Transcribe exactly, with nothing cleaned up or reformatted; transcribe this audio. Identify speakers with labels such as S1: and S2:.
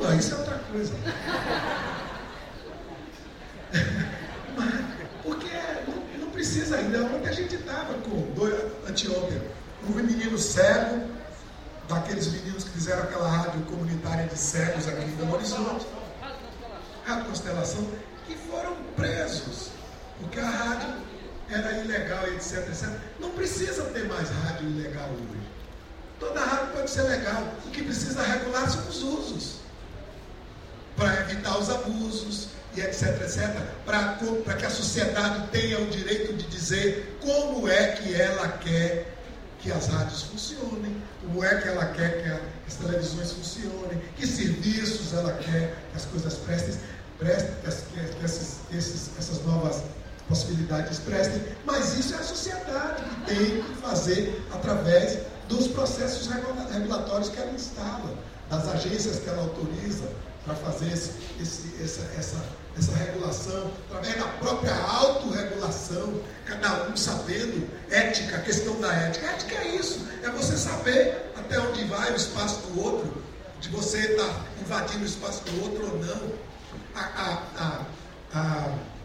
S1: não, isso é outra coisa. Mas, porque não, não precisa ainda. Ontem a gente estava com dois, anteontem, um menino cego, daqueles meninos que fizeram aquela rádio comunitária de cegos aqui em Belo Horizonte, Rádio Constelação, que foram presos, porque a rádio era ilegal, etc, etcétera. Não precisa ter mais rádio ilegal hoje. Toda rádio pode ser legal. O que precisa regular são os usos, para evitar os abusos, e etc, etcétera, para que a sociedade tenha o direito de dizer como é que ela quer que as rádios funcionem, como é que ela quer que as televisões funcionem, que serviços ela quer que as coisas prestem, prestem que, as, que, que esses, esses, essas novas possibilidades prestem. Mas isso é a sociedade que tem que fazer através dos processos regulatórios que ela instala, das agências que ela autoriza para fazer esse, esse, essa, essa, essa regulação, através da própria autorregulação, cada um sabendo ética, a questão da ética. A ética é isso, é você saber até onde vai o espaço do outro, de você estar invadindo o espaço do outro ou não. A, a, a, a,